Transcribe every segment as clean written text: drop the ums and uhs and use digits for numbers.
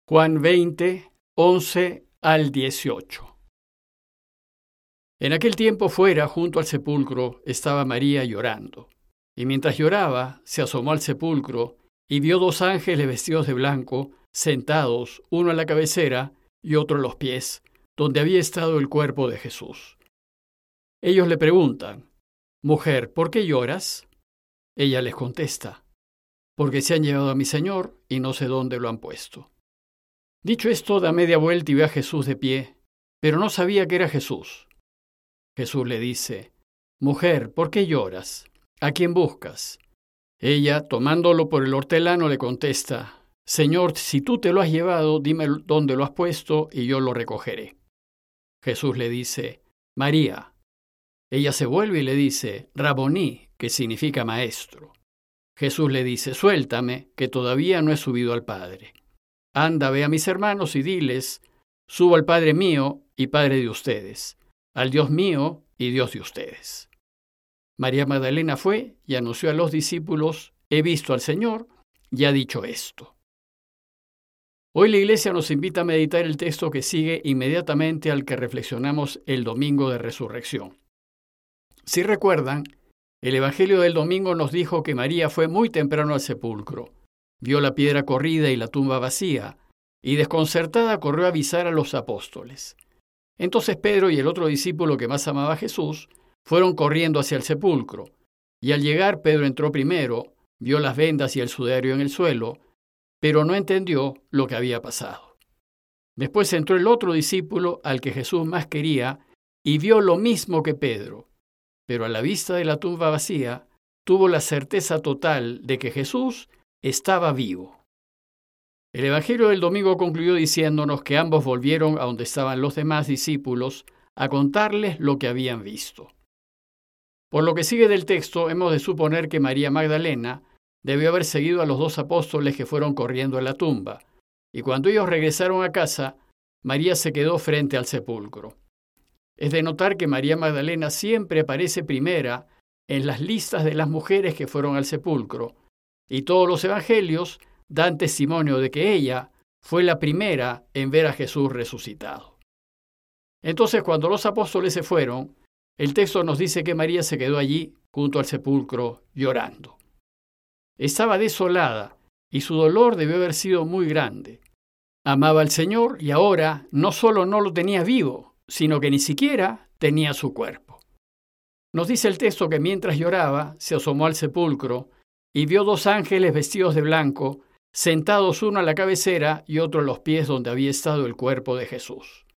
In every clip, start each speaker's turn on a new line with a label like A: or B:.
A: Juan 20, 11 al 18. En aquel tiempo fuera, junto al sepulcro, estaba María llorando. Y mientras lloraba, se asomó al sepulcro y vio dos ángeles vestidos de blanco, sentados, uno a la cabecera y otro a los pies, donde había estado el cuerpo de Jesús. Ellos le preguntan: «Mujer, ¿por qué lloras?» Ella les contesta: «Porque se han llevado a mi Señor y no sé dónde lo han puesto». Dicho esto, da media vuelta y ve a Jesús de pie, pero no sabía que era Jesús. Jesús le dice: «Mujer, ¿por qué lloras? ¿A quién buscas?» Ella, tomándolo por el hortelano, le contesta: «Señor, si tú te lo has llevado, dime dónde lo has puesto y yo lo recogeré». Jesús le dice: «María». Ella se vuelve y le dice: «Raboní», que significa maestro. Jesús le dice: «Suéltame, que todavía no he subido al Padre. Anda, ve a mis hermanos y diles: subo al Padre mío y Padre de ustedes, al Dios mío y Dios de ustedes». María Magdalena fue y anunció a los discípulos: «He visto al Señor», y ha dicho esto. Hoy la Iglesia nos invita a meditar el texto que sigue inmediatamente al que reflexionamos el domingo de Resurrección. Si recuerdan, el Evangelio del domingo nos dijo que María fue muy temprano al sepulcro, vio la piedra corrida y la tumba vacía, y desconcertada corrió a avisar a los apóstoles. Entonces Pedro y el otro discípulo que más amaba a Jesús fueron corriendo hacia el sepulcro, y al llegar Pedro entró primero, vio las vendas y el sudario en el suelo, pero no entendió lo que había pasado. Después entró el otro discípulo al que Jesús más quería y vio lo mismo que Pedro, pero a la vista de la tumba vacía tuvo la certeza total de que Jesús estaba vivo. El Evangelio del domingo concluyó diciéndonos que ambos volvieron a donde estaban los demás discípulos a contarles lo que habían visto. Por lo que sigue del texto, hemos de suponer que María Magdalena debió haber seguido a los dos apóstoles que fueron corriendo a la tumba, y cuando ellos regresaron a casa, María se quedó frente al sepulcro. Es de notar que María Magdalena siempre aparece primera en las listas de las mujeres que fueron al sepulcro, y todos los evangelios dan testimonio de que ella fue la primera en ver a Jesús resucitado. Entonces, cuando los apóstoles se fueron, el texto nos dice que María se quedó allí junto al sepulcro llorando. Estaba desolada y su dolor debió haber sido muy grande. Amaba al Señor y ahora no solo no lo tenía vivo, sino que ni siquiera tenía su cuerpo. Nos dice el texto que mientras lloraba, se asomó al sepulcro y vio dos ángeles vestidos de blanco, sentados uno a la cabecera y otro a los pies donde había estado el cuerpo de Jesús.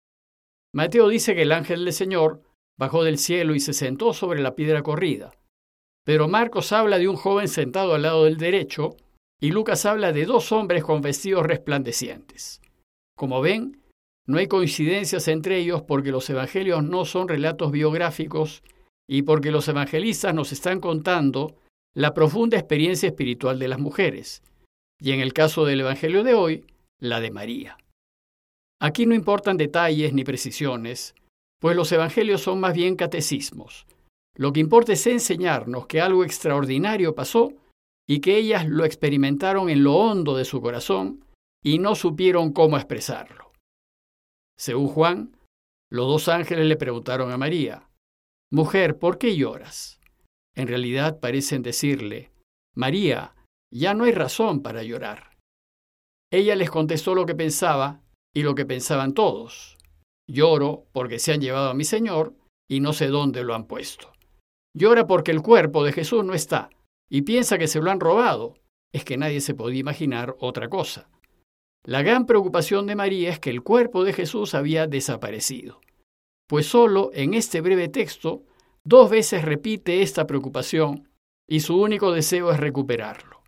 A: Mateo dice que el ángel del Señor bajó del cielo y se sentó sobre la piedra corrida, pero Marcos habla de un joven sentado al lado del derecho y Lucas habla de dos hombres con vestidos resplandecientes. Como ven, no hay coincidencias entre ellos porque los evangelios no son relatos biográficos y porque los evangelistas nos están contando la profunda experiencia espiritual de las mujeres, y en el caso del Evangelio de hoy, la de María. Aquí no importan detalles ni precisiones, pues los evangelios son más bien catecismos. Lo que importa es enseñarnos que algo extraordinario pasó y que ellas lo experimentaron en lo hondo de su corazón y no supieron cómo expresarlo. Según Juan, los dos ángeles le preguntaron a María: «Mujer, ¿por qué lloras?» En realidad parecen decirle: «María, ya no hay razón para llorar». Ella les contestó lo que pensaba y lo que pensaban todos: «Lloro porque se han llevado a mi Señor y no sé dónde lo han puesto». Llora porque el cuerpo de Jesús no está y piensa que se lo han robado. Es que nadie se podía imaginar otra cosa. La gran preocupación de María es que el cuerpo de Jesús había desaparecido, pues solo en este breve texto 2 veces repite esta preocupación y su único deseo es recuperarlo.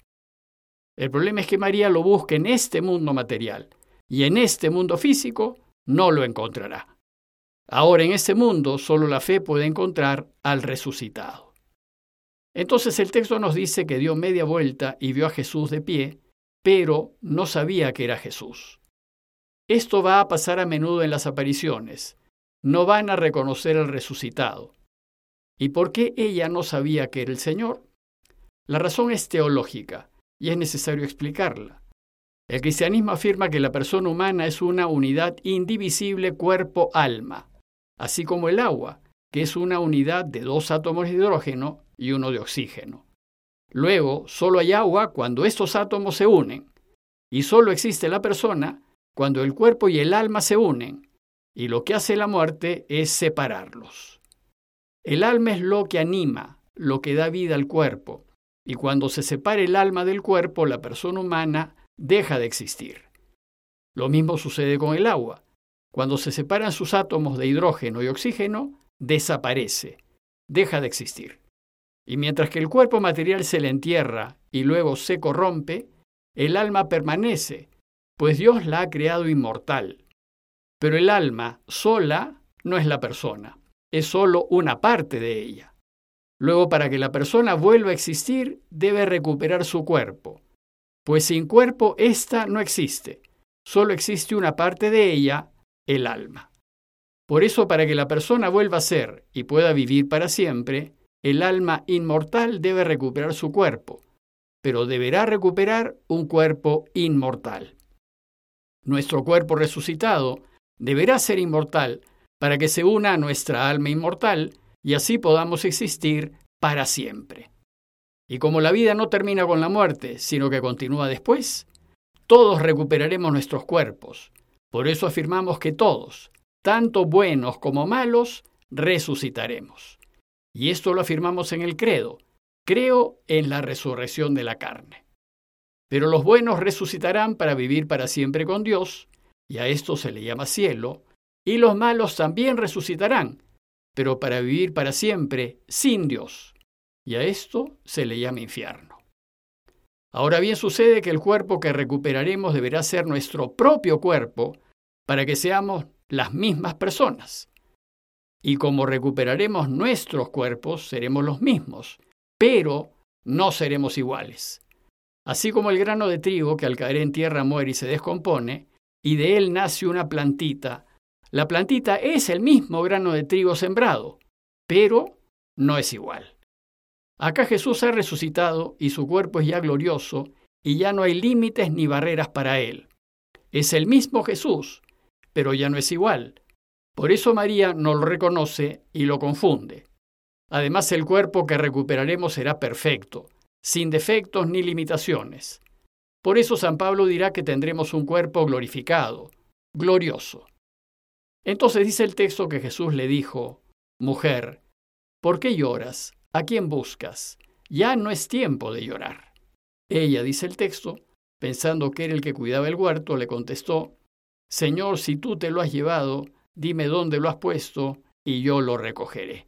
A: El problema es que María lo busca en este mundo material y en este mundo físico no lo encontrará. Ahora en este mundo solo la fe puede encontrar al resucitado. Entonces el texto nos dice que dio media vuelta y vio a Jesús de pie, pero no sabía que era Jesús. Esto va a pasar a menudo en las apariciones. No van a reconocer al resucitado. ¿Y por qué ella no sabía que era el Señor? La razón es teológica y es necesario explicarla. El cristianismo afirma que la persona humana es una unidad indivisible cuerpo-alma, así como el agua, que es una unidad de 2 átomos de hidrógeno y 1 de oxígeno. Luego, solo hay agua cuando estos átomos se unen, y solo existe la persona cuando el cuerpo y el alma se unen, y lo que hace la muerte es separarlos. El alma es lo que anima, lo que da vida al cuerpo, y cuando se separa el alma del cuerpo, la persona humana deja de existir. Lo mismo sucede con el agua. Cuando se separan sus átomos de hidrógeno y oxígeno, desaparece, deja de existir. Y mientras que el cuerpo material se le entierra y luego se corrompe, el alma permanece, pues Dios la ha creado inmortal. Pero el alma sola no es la persona, es solo una parte de ella. Luego, para que la persona vuelva a existir, debe recuperar su cuerpo, pues sin cuerpo ésta no existe, solo existe una parte de ella, el alma. Por eso, para que la persona vuelva a ser y pueda vivir para siempre, el alma inmortal debe recuperar su cuerpo, pero deberá recuperar un cuerpo inmortal. Nuestro cuerpo resucitado deberá ser inmortal para que se una a nuestra alma inmortal y así podamos existir para siempre. Y como la vida no termina con la muerte, sino que continúa después, todos recuperaremos nuestros cuerpos. Por eso afirmamos que todos, tanto buenos como malos, resucitaremos. Y esto lo afirmamos en el credo. Creo en la resurrección de la carne. Pero los buenos resucitarán para vivir para siempre con Dios, y a esto se le llama cielo, y los malos también resucitarán, pero para vivir para siempre sin Dios, y a esto se le llama infierno. Ahora bien, sucede que el cuerpo que recuperaremos deberá ser nuestro propio cuerpo para que seamos las mismas personas. Y como recuperaremos nuestros cuerpos, seremos los mismos, pero no seremos iguales. Así como el grano de trigo que al caer en tierra muere y se descompone, y de él nace una plantita, la plantita es el mismo grano de trigo sembrado, pero no es igual. Acá Jesús ha resucitado y su cuerpo es ya glorioso y ya no hay límites ni barreras para él. Es el mismo Jesús, pero ya no es igual. Por eso María no lo reconoce y lo confunde. Además, el cuerpo que recuperaremos será perfecto, sin defectos ni limitaciones. Por eso San Pablo dirá que tendremos un cuerpo glorificado, glorioso. Entonces dice el texto que Jesús le dijo: «Mujer, ¿por qué lloras? ¿A quién buscas? Ya no es tiempo de llorar». Ella, dice el texto, pensando que era el que cuidaba el huerto, le contestó: «Señor, si tú te lo has llevado, dime dónde lo has puesto y yo lo recogeré».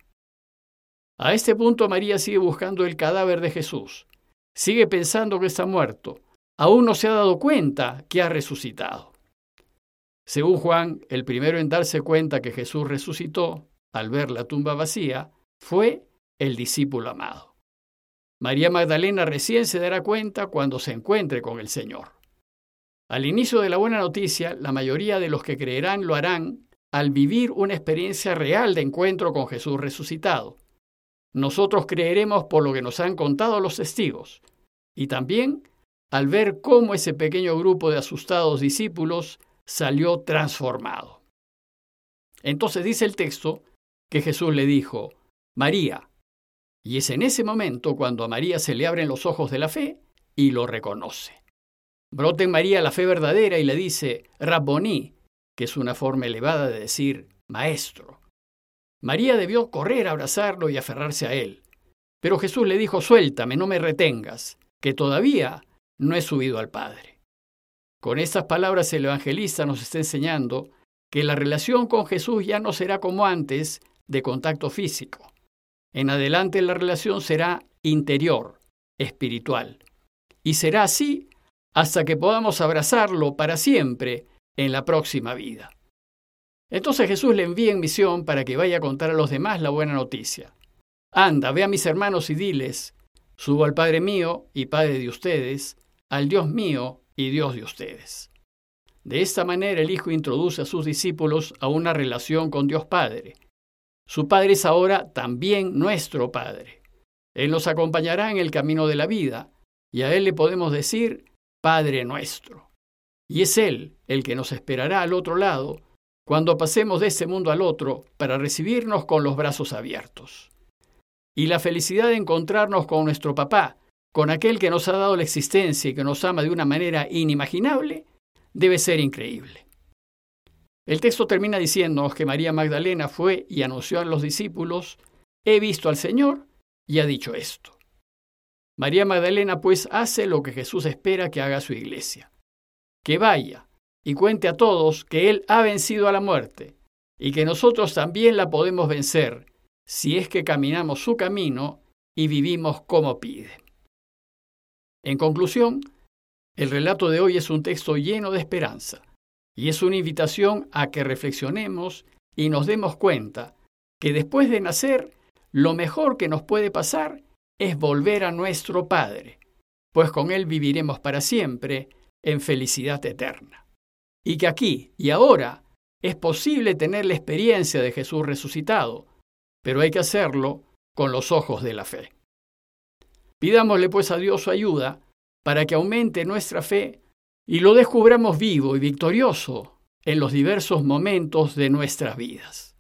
A: A este punto María sigue buscando el cadáver de Jesús. Sigue pensando que está muerto. Aún no se ha dado cuenta que ha resucitado. Según Juan, el primero en darse cuenta que Jesús resucitó, al ver la tumba vacía, fue el discípulo amado. María Magdalena recién se dará cuenta cuando se encuentre con el Señor. Al inicio de la buena noticia, la mayoría de los que creerán lo harán al vivir una experiencia real de encuentro con Jesús resucitado. Nosotros creeremos por lo que nos han contado los testigos, y también al ver cómo ese pequeño grupo de asustados discípulos salió transformado. Entonces dice el texto que Jesús le dijo: «María», y es en ese momento cuando a María se le abren los ojos de la fe y lo reconoce. Brota en María la fe verdadera y le dice «Rabboni», que es una forma elevada de decir «maestro». María debió correr a abrazarlo y aferrarse a él. Pero Jesús le dijo: «Suéltame, no me retengas, que todavía no he subido al Padre». Con estas palabras el evangelista nos está enseñando que la relación con Jesús ya no será como antes, de contacto físico. En adelante la relación será interior, espiritual. Y será así hasta que podamos abrazarlo para siempre en la próxima vida. Entonces Jesús le envía en misión para que vaya a contar a los demás la buena noticia. «Anda, ve a mis hermanos y diles: subo al Padre mío y Padre de ustedes, al Dios mío y Dios de ustedes». De esta manera el Hijo introduce a sus discípulos a una relación con Dios Padre. Su Padre es ahora también nuestro Padre. Él nos acompañará en el camino de la vida y a Él le podemos decir Padre nuestro. y es Él el que nos esperará al otro lado cuando pasemos de este mundo al otro para recibirnos con los brazos abiertos. Y la felicidad de encontrarnos con nuestro papá, con aquel que nos ha dado la existencia y que nos ama de una manera inimaginable, debe ser increíble. El texto termina diciéndonos que María Magdalena fue y anunció a los discípulos: «He visto al Señor y ha dicho esto». María Magdalena pues hace lo que Jesús espera que haga su iglesia: que vaya y cuente a todos que Él ha vencido a la muerte y que nosotros también la podemos vencer si es que caminamos su camino y vivimos como pide. En conclusión, el relato de hoy es un texto lleno de esperanza y es una invitación a que reflexionemos y nos demos cuenta que después de nacer, lo mejor que nos puede pasar es volver a nuestro Padre, pues con Él viviremos para siempre en felicidad eterna. Y que aquí y ahora es posible tener la experiencia de Jesús resucitado, pero hay que hacerlo con los ojos de la fe. Pidámosle pues a Dios su ayuda para que aumente nuestra fe y lo descubramos vivo y victorioso en los diversos momentos de nuestras vidas.